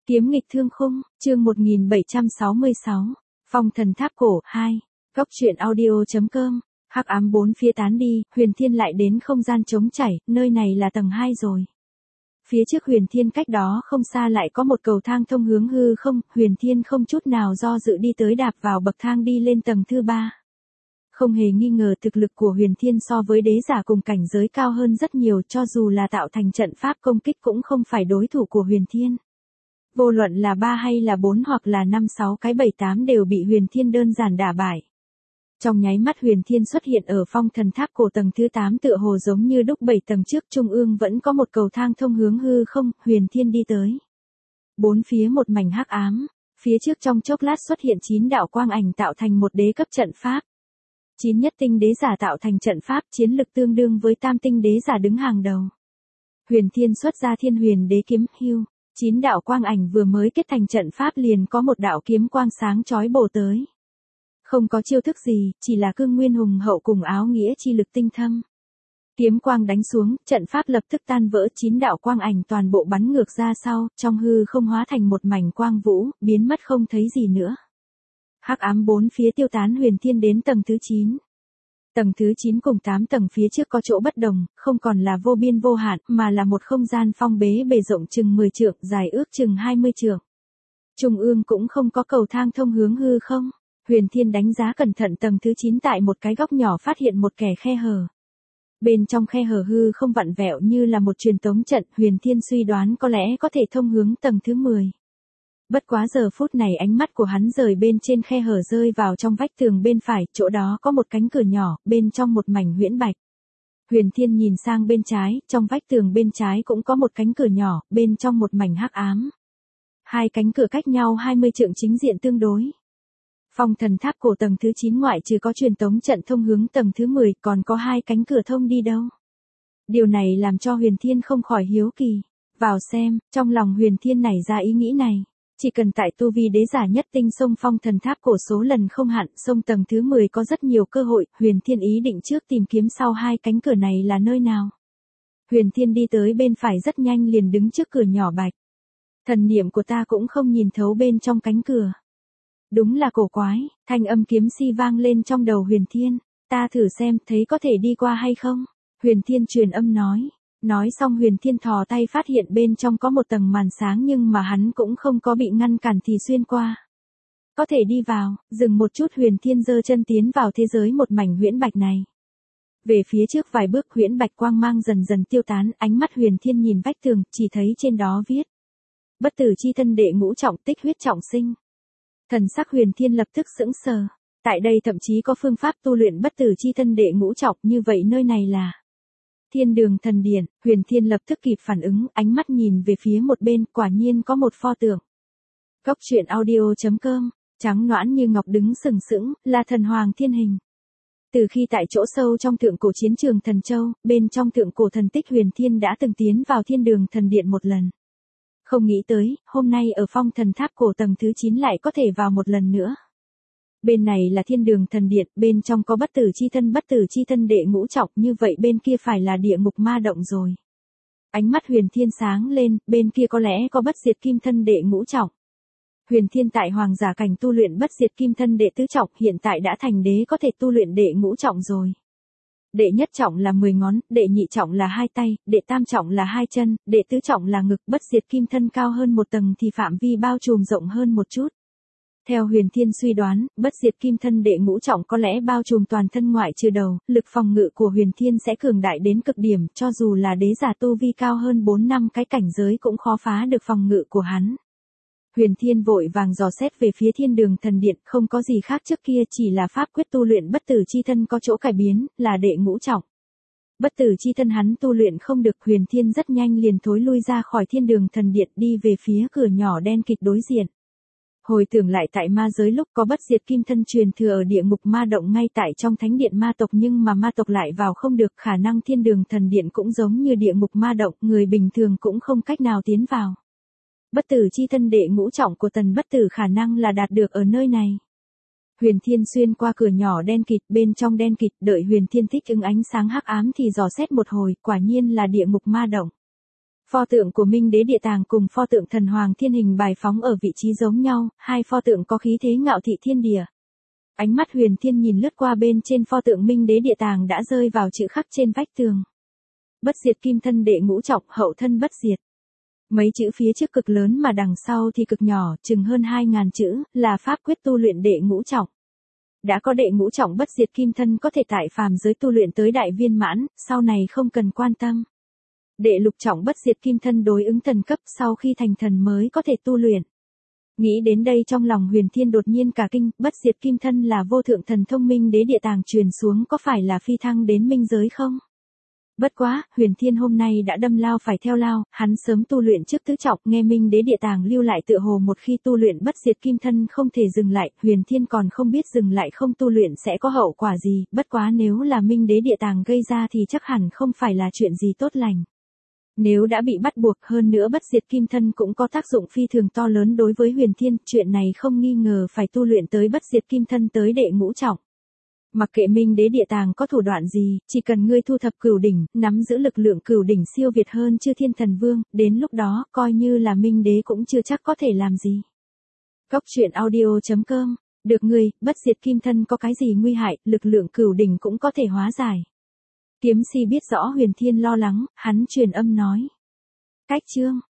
Kiếm nghịch thương khung, chương 1766, Phong thần tháp cổ 2, Góc truyện audio.com, hắc ám bốn phía tán đi, Huyền Thiên lại đến không gian trống chảy, nơi này là tầng 2 rồi. Phía trước Huyền Thiên cách đó không xa lại có một cầu thang thông hướng hư không, Huyền Thiên không chút nào do dự đi tới đạp vào bậc thang đi lên tầng thứ 3. Không hề nghi ngờ thực lực của Huyền Thiên so với đế giả cùng cảnh giới cao hơn rất nhiều, cho dù là tạo thành trận pháp công kích cũng không phải đối thủ của Huyền Thiên. Vô luận là 3 hay là 4 hoặc là 5 6 cái 7 8 đều bị Huyền Thiên đơn giản đả bại. Trong nháy mắt Huyền Thiên xuất hiện ở phong thần tháp cổ tầng thứ 8 tựa hồ giống như đúc 7 tầng trước, trung ương vẫn có một cầu thang thông hướng hư không, Huyền Thiên đi tới. Bốn phía một mảnh hắc ám, phía trước trong chốc lát xuất hiện 9 đạo quang ảnh tạo thành một đế cấp trận pháp. 9 nhất tinh đế giả tạo thành trận pháp, chiến lực tương đương với tam tinh đế giả đứng hàng đầu. Huyền Thiên xuất ra Thiên Huyền Đế kiếm hưu. 9 đạo quang ảnh vừa mới kết thành trận pháp liền có một đạo kiếm quang sáng chói bổ tới. Không có chiêu thức gì, chỉ là cương nguyên hùng hậu cùng áo nghĩa chi lực tinh thâm. Kiếm quang đánh xuống, trận pháp lập tức tan vỡ, 9 đạo quang ảnh toàn bộ bắn ngược ra sau, trong hư không hóa thành một mảnh quang vũ, biến mất không thấy gì nữa. Hắc ám bốn phía tiêu tán, Huyền Thiên đến tầng thứ 9. Tầng thứ 9 cùng 8 tầng phía trước có chỗ bất đồng, không còn là vô biên vô hạn, mà là một không gian phong bế bề rộng chừng 10 trượng, dài ước chừng 20 trượng. Trung ương cũng không có cầu thang thông hướng hư không. Huyền Thiên đánh giá cẩn thận tầng thứ 9, tại một cái góc nhỏ phát hiện một kẻ khe hở. Bên trong khe hở hư không vặn vẹo như là một truyền tống trận, Huyền Thiên suy đoán có lẽ có thể thông hướng tầng thứ 10. Bất quá giờ phút này ánh mắt của hắn rời bên trên khe hở rơi vào trong vách tường bên phải, chỗ đó có một cánh cửa nhỏ, bên trong một mảnh huyễn bạch. Huyền Thiên nhìn sang bên trái, trong vách tường bên trái cũng có một cánh cửa nhỏ, bên trong một mảnh hắc ám. Hai cánh cửa cách nhau 20 trượng chính diện tương đối. Phong thần tháp cổ tầng thứ 9 ngoại trừ có truyền tống trận thông hướng tầng thứ 10, còn có hai cánh cửa thông đi đâu. Điều này làm cho Huyền Thiên không khỏi hiếu kỳ. Vào xem, trong lòng Huyền Thiên nảy ra ý nghĩ này. Chỉ cần tại tu vi đế giả nhất tinh xông phong thần tháp cổ số lần không hạn, xông tầng thứ 10 có rất nhiều cơ hội, Huyền Thiên ý định trước tìm kiếm sau hai cánh cửa này là nơi nào. Huyền Thiên đi tới bên phải rất nhanh liền đứng trước cửa nhỏ bạch. Thần niệm của ta cũng không nhìn thấu bên trong cánh cửa. Đúng là cổ quái, thanh âm kiếm si vang lên trong đầu Huyền Thiên, ta thử xem thấy có thể đi qua hay không. Huyền Thiên truyền âm nói. Nói xong Huyền Thiên thò tay phát hiện bên trong có một tầng màn sáng nhưng mà hắn cũng không có bị ngăn cản thì xuyên qua. Có thể đi vào, dừng một chút Huyền Thiên giơ chân tiến vào thế giới một mảnh huyễn bạch này. Về phía trước vài bước huyễn bạch quang mang dần dần tiêu tán, ánh mắt Huyền Thiên nhìn vách tường, chỉ thấy trên đó viết. Bất tử chi thân đệ ngũ trọng, tích huyết trọng sinh. Thần sắc Huyền Thiên lập tức sững sờ. Tại đây thậm chí có phương pháp tu luyện bất tử chi thân đệ ngũ trọng, như vậy nơi này là Thiên Đường Thần Điện. Huyền Thiên lập tức kịp phản ứng, ánh mắt nhìn về phía một bên, quả nhiên có một pho tượng. Góc truyện audio.com, trắng nõn như ngọc đứng sừng sững, là thần hoàng thiên hình. Từ khi tại chỗ sâu trong tượng cổ chiến trường Thần Châu, bên trong tượng cổ thần tích, Huyền Thiên đã từng tiến vào Thiên Đường Thần Điện một lần. Không nghĩ tới, hôm nay ở phong thần tháp cổ tầng thứ 9 lại có thể vào một lần nữa. Bên này là Thiên Đường Thần Điện, bên trong có bất tử chi thân đệ ngũ trọng, như vậy bên kia phải là địa ngục ma động rồi. Ánh mắt Huyền Thiên sáng lên, bên kia có lẽ có bất diệt kim thân đệ ngũ trọng. Huyền Thiên tại hoàng giả cảnh tu luyện bất diệt kim thân đệ tứ trọng, hiện tại đã thành đế có thể tu luyện đệ ngũ trọng rồi. Đệ nhất trọng là 10 ngón, đệ nhị trọng là 2 tay, đệ tam trọng là 2 chân, đệ tứ trọng là ngực, bất diệt kim thân cao hơn một tầng thì phạm vi bao trùm rộng hơn một chút. Theo Huyền Thiên suy đoán, bất diệt kim thân đệ ngũ trọng có lẽ bao trùm toàn thân ngoại trừ đầu, lực phòng ngự của Huyền Thiên sẽ cường đại đến cực điểm, cho dù là đế giả tu vi cao hơn 4 năm cái cảnh giới cũng khó phá được phòng ngự của hắn. Huyền Thiên vội vàng dò xét về phía Thiên Đường Thần Điện, không có gì khác trước kia, chỉ là pháp quyết tu luyện bất tử chi thân có chỗ cải biến, là đệ ngũ trọng. Bất tử chi thân hắn tu luyện không được, Huyền Thiên rất nhanh liền thối lui ra khỏi Thiên Đường Thần Điện, đi về phía cửa nhỏ đen kịt đối diện. Hồi tưởng lại tại ma giới lúc có bất diệt kim thân truyền thừa ở địa ngục ma động ngay tại trong thánh điện ma tộc, nhưng mà ma tộc lại vào không được, khả năng Thiên Đường Thần Điện cũng giống như địa ngục ma động, người bình thường cũng không cách nào tiến vào. Bất tử chi thân đệ ngũ trọng của Tần Bất Tử khả năng là đạt được ở nơi này. Huyền Thiên xuyên qua cửa nhỏ đen kịt, bên trong đen kịt, đợi Huyền Thiên thích ứng ánh sáng hắc ám thì dò xét một hồi, quả nhiên là địa ngục ma động. Pho tượng của Minh Đế Địa Tàng cùng pho tượng thần Hoàng Thiên Hình bài phóng ở vị trí giống nhau, hai pho tượng có khí thế ngạo thị thiên địa. Ánh mắt Huyền Thiên nhìn lướt qua bên trên pho tượng Minh Đế Địa Tàng đã rơi vào chữ khắc trên vách tường. Bất diệt kim thân đệ ngũ trọng, hậu thân bất diệt. Mấy chữ phía trước cực lớn mà đằng sau thì cực nhỏ, chừng hơn 2.000 chữ, là pháp quyết tu luyện đệ ngũ trọng. Đã có đệ ngũ trọng bất diệt kim thân có thể tại phàm giới tu luyện tới đại viên mãn, sau này không cần quan tâm. Đệ lục trọng bất diệt kim thân đối ứng thần cấp, sau khi thành thần mới có thể tu luyện. Nghĩ đến đây trong lòng Huyền Thiên đột nhiên cả kinh, bất diệt kim thân là vô thượng thần thông Minh Đế Địa Tàng truyền xuống, có phải là phi thăng đến minh giới không? Bất quá, Huyền Thiên hôm nay đã đâm lao phải theo lao, hắn sớm tu luyện trước tứ trọng, nghe Minh Đế Địa Tàng lưu lại tựa hồ một khi tu luyện bất diệt kim thân không thể dừng lại, Huyền Thiên còn không biết dừng lại không tu luyện sẽ có hậu quả gì, bất quá nếu là Minh Đế Địa Tàng gây ra thì chắc hẳn không phải là chuyện gì tốt lành. Nếu đã bị bắt buộc, hơn nữa bất diệt kim thân cũng có tác dụng phi thường to lớn đối với Huyền Thiên, chuyện này không nghi ngờ phải tu luyện tới bất diệt kim thân tới đệ ngũ trọng. Mặc kệ Minh Đế Địa Tàng có thủ đoạn gì, chỉ cần ngươi thu thập cửu đỉnh, nắm giữ lực lượng cửu đỉnh siêu việt hơn Chư Thiên Thần Vương, đến lúc đó, coi như là Minh Đế cũng chưa chắc có thể làm gì. Cốc truyện audio.com, được ngươi, bất diệt kim thân có cái gì nguy hại, lực lượng cửu đỉnh cũng có thể hóa giải. Kiếm Si biết rõ Huyền Thiên lo lắng, hắn truyền âm nói. Cách chương.